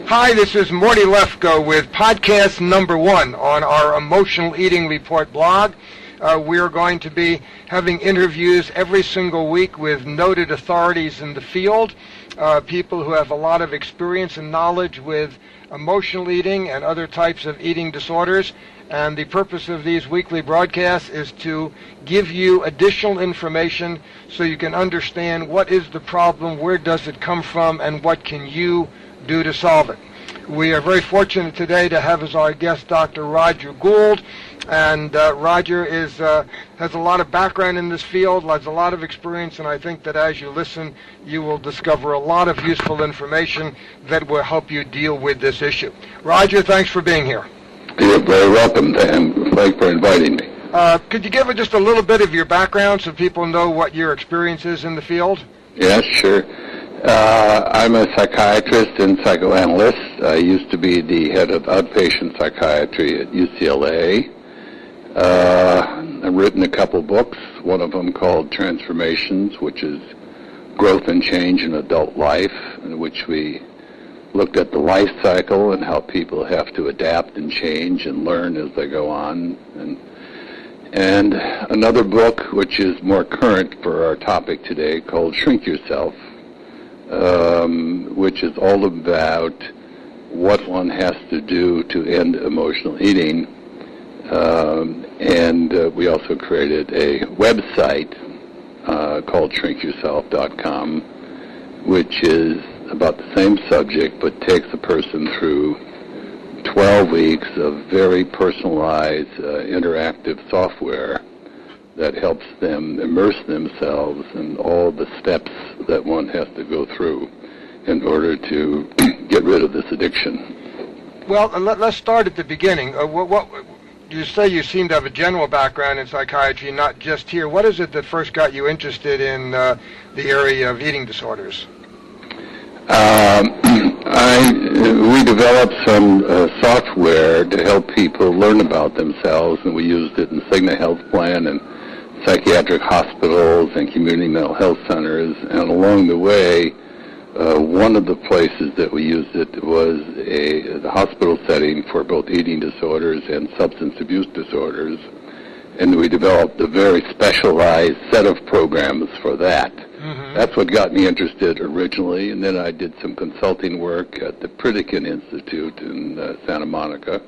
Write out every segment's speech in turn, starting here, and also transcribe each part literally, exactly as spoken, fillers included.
Hi, this is Morty Lefko with podcast number one on our Emotional Eating Report blog. Uh, we're going to be having interviews every single week with noted authorities in the field, uh, people who have a lot of experience and knowledge with emotional eating and other types of eating disorders. And the purpose of these weekly broadcasts is to give you additional information so you can understand what is the problem, where does it come from, and what can you do to solve it. We are very fortunate today to have as our guest Doctor Roger Gould, and uh, Roger is uh, has a lot of background in this field, has a lot of experience, and I think that as you listen, you will discover a lot of useful information that will help you deal with this issue. Roger, thanks for being here. You're very welcome, and thanks for inviting me. Uh, could you give us just a little bit of your background so people know what your experience is in the field? Yes, sure. Uh, I'm a psychiatrist and psychoanalyst. I used to be the head of outpatient psychiatry at U C L A. Uh, I've written a couple books, one of them called Transformations, which is growth and change in adult life, in which we looked at the life cycle and how people have to adapt and change and learn as they go on. And, and another book, which is more current for our topic today, called Shrink Yourself, um, which is all about what one has to do to end emotional eating. Um, and uh, we also created a website uh, called shrink yourself dot com, which is about the same subject, but takes a person through twelve weeks of very personalized, uh, interactive software that helps them immerse themselves in all the steps that one has to go through in order to get rid of this addiction. Well, let, let's start at the beginning. Uh, what, what you say you seem to have a general background in psychiatry, not just here. What is it that first got you interested in uh, the area of eating disorders? Um, I, we developed some uh, software to help people learn about themselves, and we used it in Cigna Health Plan and psychiatric hospitals and community mental health centers. And along the way, uh, one of the places that we used it was a, a hospital setting for both eating disorders and substance abuse disorders. And we developed a very specialized set of programs for that. Mm-hmm. That's what got me interested originally, and then I did some consulting work at the Pritikin Institute in uh, Santa Monica,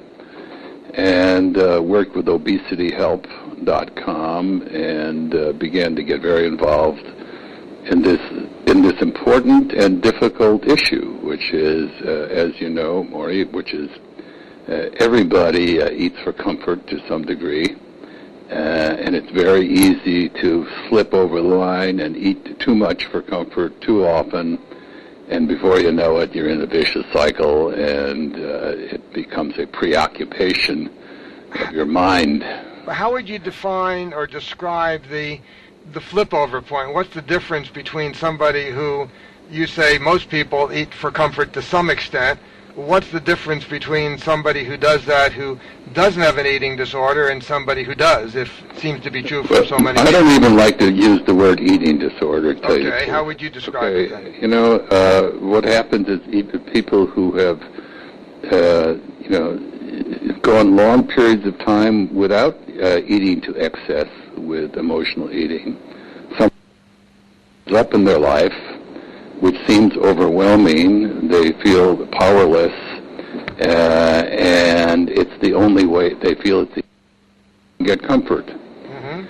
and uh, worked with obesity help dot com, and uh, began to get very involved in this in this important and difficult issue, which is, uh, as you know, Maury, which is uh, everybody uh, eats for comfort to some degree. Uh, and it's very easy to slip over the line and eat too much for comfort too often, and before you know it, you're in a vicious cycle, and uh, it becomes a preoccupation of your mind. How would you define or describe the the flip-over point? What's the difference between somebody who, you say most people eat for comfort to some extent? What's the difference between somebody who does that who doesn't have an eating disorder and somebody who does, if it seems to be true for well, so many I people? don't even like to use the word eating disorder. To tell okay, you the truth. How would you describe okay. it then? You know, uh, what happens is even people who have, uh, you know, gone long periods of time without uh, eating to excess with emotional eating, something comes up in their life which seems overwhelming. They feel powerless, uh, and it's the only way they feel it's the get comfort. Mm-hmm.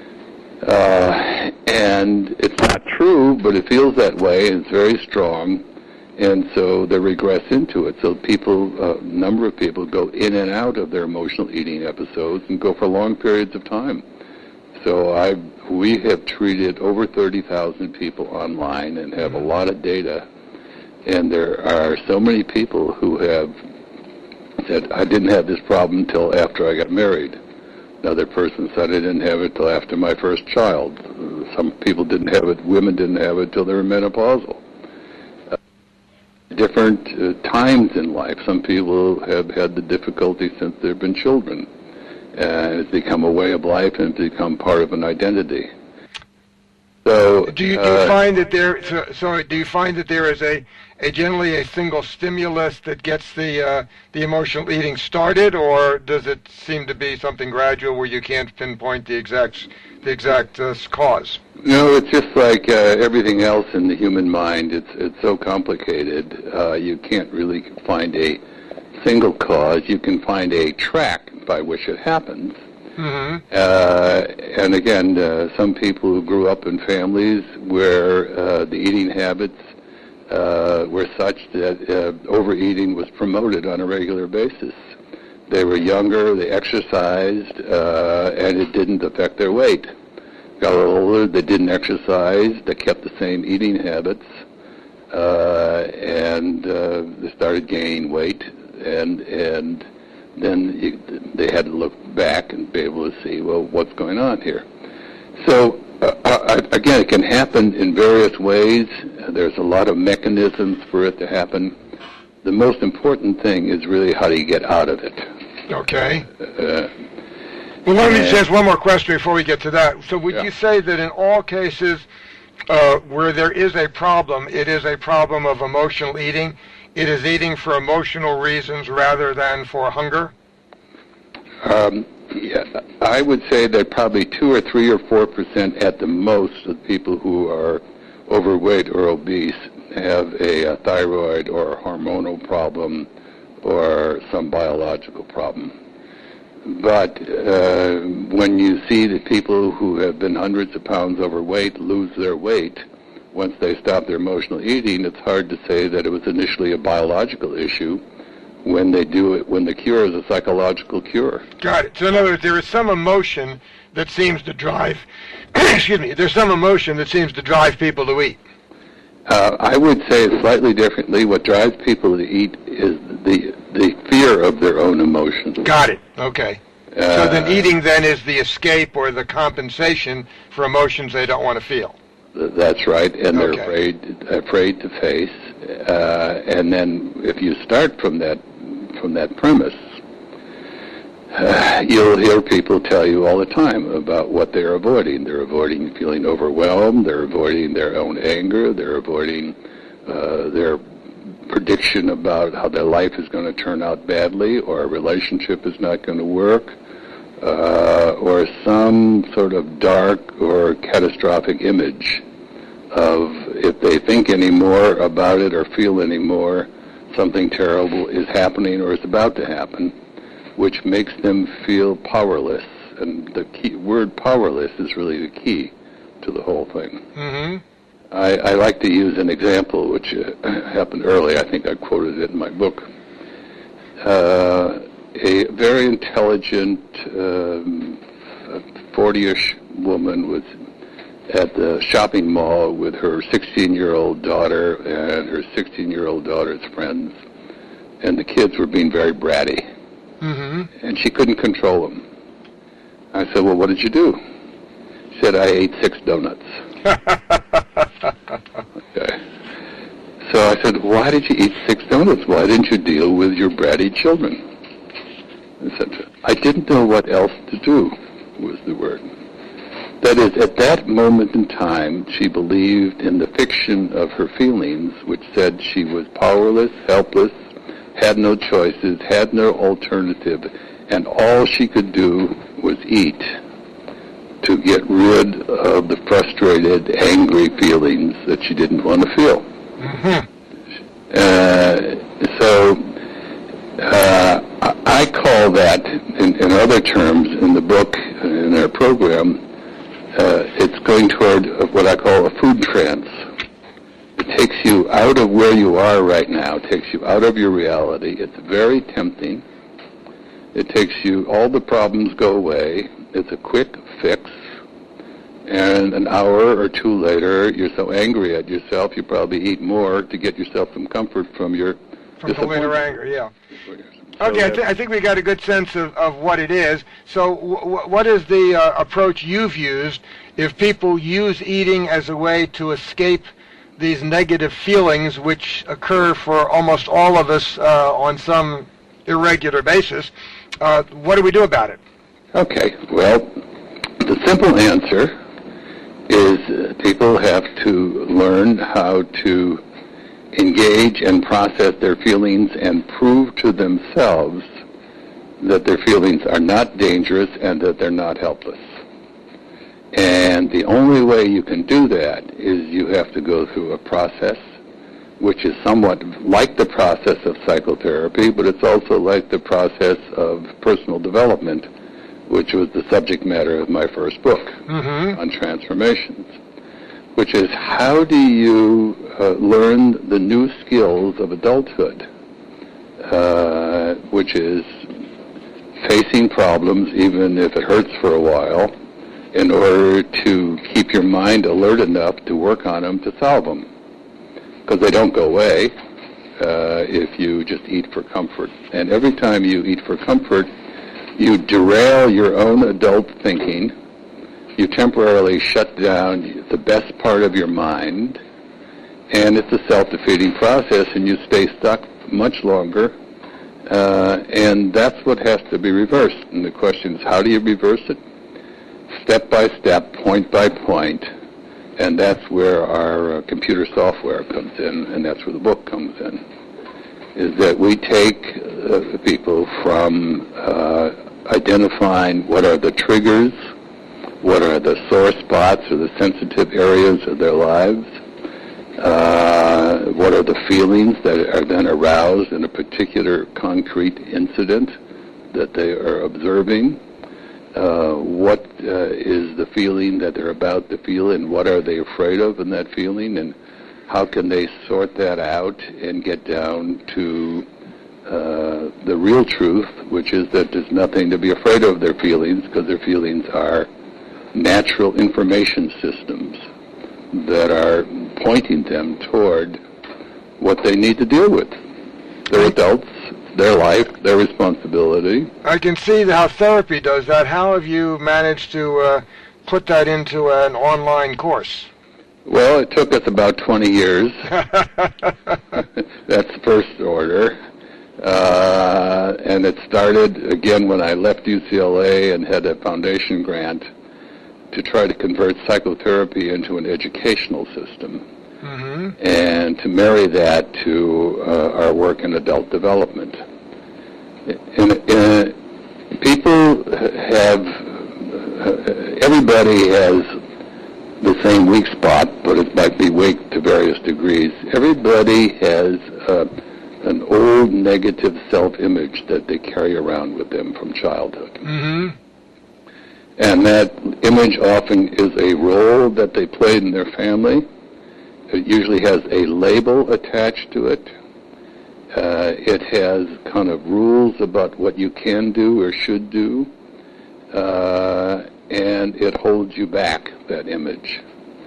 Uh, and it's not true, but it feels that way, and it's very strong, and so they regress into it. So people, a uh, number of people go in and out of their emotional eating episodes and go for long periods of time. So I, we have treated over thirty thousand people online and have a lot of data, and there are so many people who have said, I didn't have this problem until after I got married. Another person said, I didn't have it until after my first child. Some people didn't have it, women didn't have it until they were menopausal. Uh, different uh, times in life. Some people have had the difficulty since they've been children. Uh, it's become a way of life and it's become part of an identity. So, do you, do you uh, find that there? So, sorry, do you find that there is a a generally a single stimulus that gets the uh, the emotional eating started, or does it seem to be something gradual where you can't pinpoint the exact the exact uh, cause? No, it's just like uh, everything else in the human mind. It's it's so complicated. Uh, you can't really find a single cause. You can find a track by which it happens. Mm-hmm. Uh, and again, uh, some people who grew up in families where uh, the eating habits uh, were such that uh, overeating was promoted on a regular basis. They were younger, they exercised, uh, and it didn't affect their weight. Got a little older, they didn't exercise, they kept the same eating habits, uh, and uh, they started gaining weight, and and then you, they had to look back and be able to see, well, what's going on here? So, uh, uh, again, it can happen in various ways. Uh, there's a lot of mechanisms for it to happen. The most important thing is really how do you get out of it. Okay. Uh, well, let me just ask one more question before we get to that. So would yeah. you say that in all cases uh, where there is a problem, it is a problem of emotional eating? It is eating for emotional reasons rather than for hunger? Um, yeah, I would say that probably two or three or four percent at the most of people who are overweight or obese have a, a thyroid or a hormonal problem or some biological problem. But uh, when you see the people who have been hundreds of pounds overweight lose their weight, once they stop their emotional eating, it's hard to say that it was initially a biological issue when they do it, when the cure is a psychological cure. Got it. So in other words, there is some emotion that seems to drive, excuse me, there's some emotion that seems to drive people to eat. Uh, I would say it slightly differently. What drives people to eat is the the fear of their own emotions. Got it. Okay. Uh, so then eating then is the escape or the compensation for emotions they don't want to feel. That's right, and they're Okay. afraid afraid to face. Uh, and then if you start from that from that premise, uh, you'll hear people tell you all the time about what they're avoiding. They're avoiding feeling overwhelmed. They're avoiding their own anger. They're avoiding uh, their prediction about how their life is going to turn out badly, or a relationship is not going to work. Uh, or some sort of dark or catastrophic image of if they think any more about it or feel any more, something terrible is happening or is about to happen, which makes them feel powerless. And the key word powerless is really the key to the whole thing. Mm-hmm. I, I like to use an example which uh, happened early. I think I quoted it in my book. Uh, A very intelligent um, forty-ish woman was at the shopping mall with her sixteen-year-old daughter and her sixteen-year-old daughter's friends, and the kids were being very bratty, Mm-hmm. and she couldn't control them. I said, well, what did you do? She said, I ate six donuts. Okay. So I said, why did you eat six donuts? Why didn't you deal with your bratty children? I said, I didn't know what else to do, was the word. That is, at that moment in time, she believed in the fiction of her feelings, which said she was powerless, helpless, had no choices, had no alternative, and all she could do was eat to get rid of the frustrated, angry feelings that she didn't want to feel. Mm-hmm. Uh, so uh, I call that, in, in other terms, in the book, in our program, uh, it's going toward what I call a food trance. It takes you out of where you are right now, it takes you out of your reality. It's very tempting. It takes you, all the problems go away. It's a quick fix. And an hour or two later, you're so angry at yourself, you probably eat more to get yourself some comfort from your From the later anger, yeah. So Okay, I, th- I think we got a good sense of, of what it is. So w- what is the uh, approach you've used if people use eating as a way to escape these negative feelings which occur for almost all of us uh, on some irregular basis? Uh, what do we do about it? Okay, well, the simple answer is uh, people have to learn how to engage and process their feelings and prove to themselves that their feelings are not dangerous and that they're not helpless. And the only way you can do that is you have to go through a process which is somewhat like the process of psychotherapy, but it's also like the process of personal development, which was the subject matter of my first book mm-hmm. on transformations, which is how do you uh, learn the new skills of adulthood, uh, which is facing problems even if it hurts for a while, in order to keep your mind alert enough to work on them to solve them. Because they don't go away uh, if you just eat for comfort. And every time you eat for comfort, you derail your own adult thinking. You temporarily shut down the best part of your mind. And it's a self-defeating process, and you stay stuck much longer. Uh, and that's what has to be reversed. And the question is, how do you reverse it? Step by step, point by point. And that's where our uh, computer software comes in, and that's where the book comes in, is that we take uh, people from uh, identifying what are the triggers, what are the sore spots or the sensitive areas of their lives, uh, what are the feelings that are then aroused in a particular concrete incident that they are observing, Uh, what uh, is the feeling that they're about to feel, and what are they afraid of in that feeling, and how can they sort that out and get down to uh, the real truth, which is that there's nothing to be afraid of their feelings, because their feelings are natural information systems that are pointing them toward what they need to deal with. They're adults. Their life, their responsibility. I can see how therapy does that. How have you managed to uh, put that into an online course? Well, it took us about twenty years. That's first order. Uh, and it started, again, when I left U C L A and had a foundation grant to try to convert psychotherapy into an educational system. Mm-hmm. And to marry that to uh, our work in adult development. And, and people have, uh, everybody has the same weak spot, but it might be weak to various degrees. Everybody has uh, an old negative self-image that they carry around with them from childhood. Mm-hmm. And that image often is a role that they played in their family. It usually has a label attached to it. Uh, it has kind of rules about what you can do or should do. Uh, and it holds you back, that image.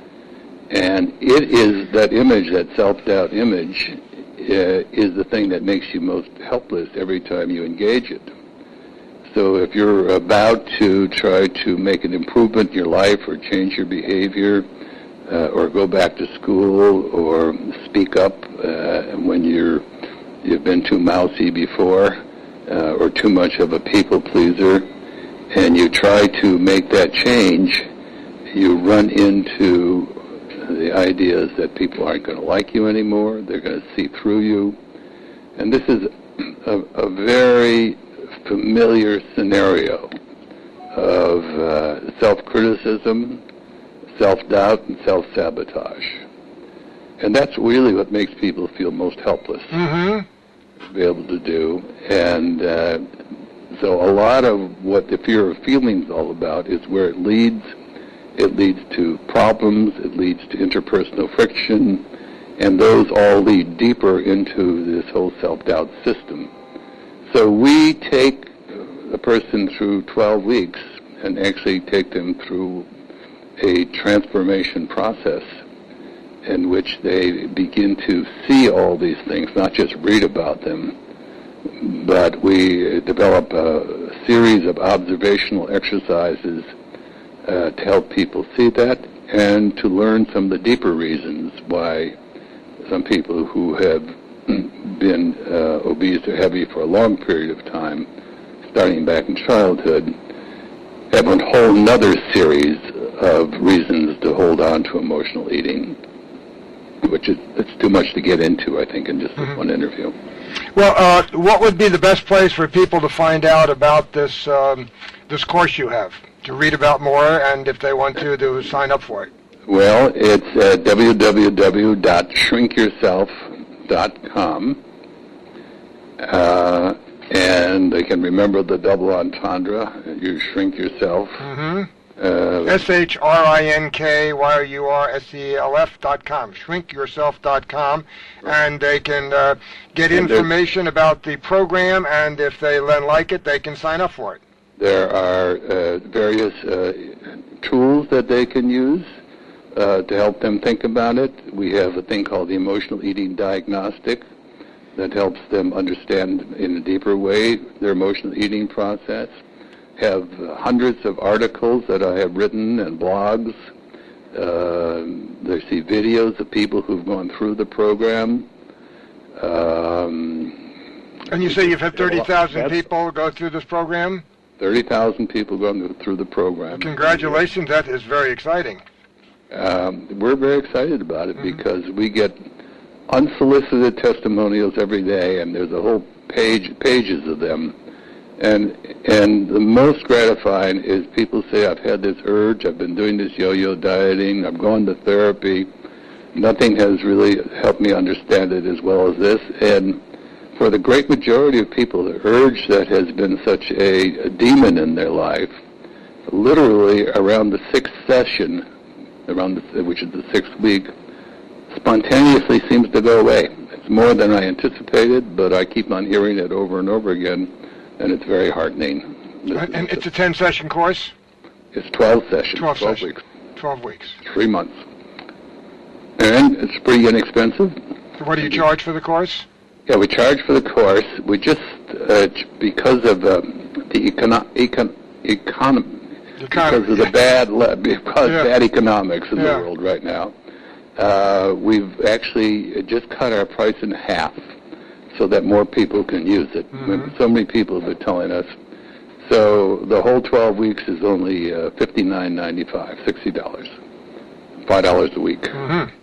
And it is that image, that self-doubt image, uh, is the thing that makes you most helpless every time you engage it. So if you're about to try to make an improvement in your life or change your behavior, Uh, or go back to school, or speak up uh, when you're, you've been too mousy before, uh, or too much of a people pleaser, and you try to make that change, you run into the ideas that people aren't going to like you anymore, they're going to see through you. And this is a, a very familiar scenario of uh, self-criticism, self-doubt, and self-sabotage. And that's really what makes people feel most helpless mm-hmm. to be able to do. And uh, so a lot of what the fear of feeling is all about is where it leads. It leads to problems, it leads to interpersonal friction, and those all lead deeper into this whole self-doubt system. So we take a person through twelve weeks and actually take them through a transformation process in which they begin to see all these things, not just read about them, but we develop a series of observational exercises uh, to help people see that and to learn some of the deeper reasons why some people who have been uh, obese or heavy for a long period of time, starting back in childhood, have a whole nother series of reasons to hold on to emotional eating. which is it's too much to get into, I think, in just this mm-hmm. one interview. Well, uh, what would be the best place for people to find out about this um, this course you have, to read about more, and if they want to, to sign up for it? Well, it's uh, w w w dot shrink yourself dot com, uh, and they can remember the double entendre. You shrink yourself. Mm-hmm. Uh, S H R I N K Y O U R S E L F dot com, shrink yourself dot com, and they can uh, get information about the program, and if they then like it, they can sign up for it. There are uh, various uh, tools that they can use uh, to help them think about it. We have a thing called the Emotional Eating Diagnostic that helps them understand in a deeper way their emotional eating process. Have hundreds of articles that I have written and blogs. Uh, they see videos of people who've gone through the program. Um, and you say you've had thirty thousand people go through this program? thirty thousand people going through the program. Congratulations, that is very exciting. Um, we're very excited about it mm-hmm. because we get unsolicited testimonials every day, and there's a whole page, pages of them. And and the most gratifying is people say, I've had this urge, I've been doing this yo-yo dieting, I've gone to therapy, nothing has really helped me understand it as well as this. And for the great majority of people, the urge that has been such a, a demon in their life, literally around the sixth session, around the, which is the sixth week, spontaneously seems to go away. It's more than I anticipated, but I keep on hearing it over and over again. And it's very heartening. This and it's a ten-session course? It's twelve sessions. twelve, twelve sessions. weeks. twelve weeks. Three months. And it's pretty inexpensive. So what do you charge for the course? Yeah, we charge for the course. We just, uh, because of uh, the econo- econ- econ- because of the bad, le- because yeah. bad economics in yeah. the world right now, uh, we've actually just cut our price in half, so that more people can use it. Mm-hmm. So many people have been telling us. So the whole twelve weeks is only uh, fifty-nine ninety-five, sixty dollars, five dollars a week. Mm-hmm.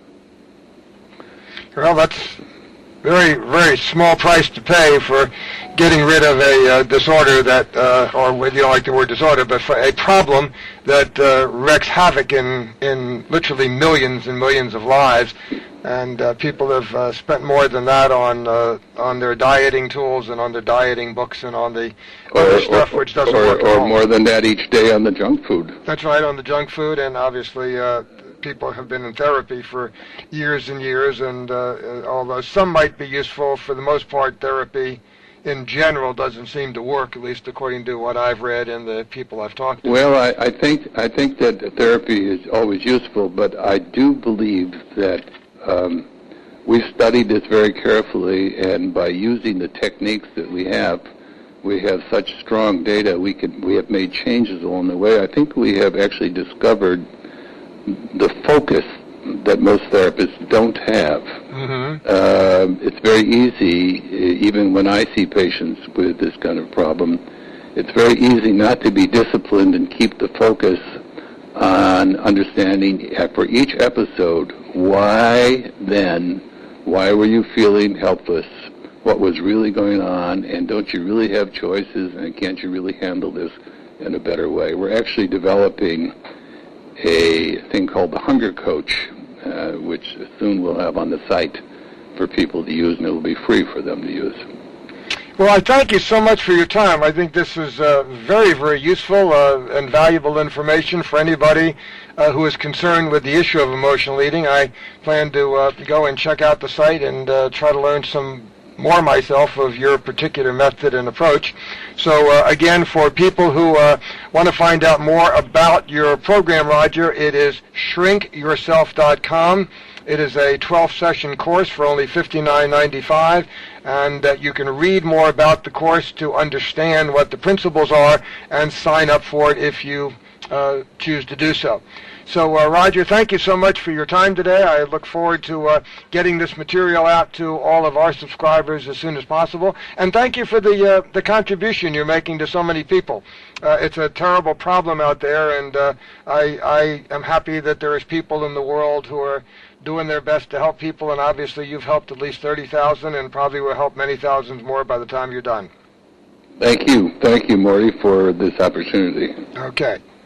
Well, that's very, very small price to pay for getting rid of a uh, disorder that, uh, or whether you don't like the word disorder, but for a problem that uh, wreaks havoc in, in literally millions and millions of lives. And uh, people have uh, spent more than that on uh, on their dieting tools and on their dieting books and on the or, other stuff or, which doesn't or, work at Or all. more than that each day on the junk food. That's right, on the junk food, and obviously uh, people have been in therapy for years and years, and uh, although some might be useful, for the most part, therapy in general doesn't seem to work, at least according to what I've read and the people I've talked to. Well, I, I think I think that therapy is always useful, but I do believe that um, we've studied this very carefully, and by using the techniques that we have, we have such strong data. We can we have made changes along the way. I think we have actually discovered the focus that most therapists don't have. Mm-hmm. Uh, it's very easy, even when I see patients with this kind of problem, it's very easy not to be disciplined and keep the focus on understanding for each episode, why then, why were you feeling helpless, what was really going on, and don't you really have choices, and can't you really handle this in a better way? We're actually developing a thing called the Hunger Coach, uh, which soon we'll have on the site for people to use, and it will be free for them to use. Well, I thank you so much for your time. I think this is uh, very, very useful uh, and valuable information for anybody uh, who is concerned with the issue of emotional eating. I plan to uh, go and check out the site and uh, try to learn some more myself of your particular method and approach. So uh, again, for people who uh, want to find out more about your program, Roger, it is shrink yourself dot com. It is a twelve-session course for only fifty-nine ninety-five, and uh, you can read more about the course to understand what the principles are and sign up for it if you uh, choose to do so. So, uh, Roger, thank you so much for your time today. I look forward to uh, getting this material out to all of our subscribers as soon as possible. And thank you for the uh, the contribution you're making to so many people. Uh, it's a terrible problem out there, and uh, I, I am happy that there is people in the world who are doing their best to help people, and obviously you've helped at least thirty thousand and probably will help many thousands more by the time you're done. Thank you. Thank you, Morty, for this opportunity. Okay.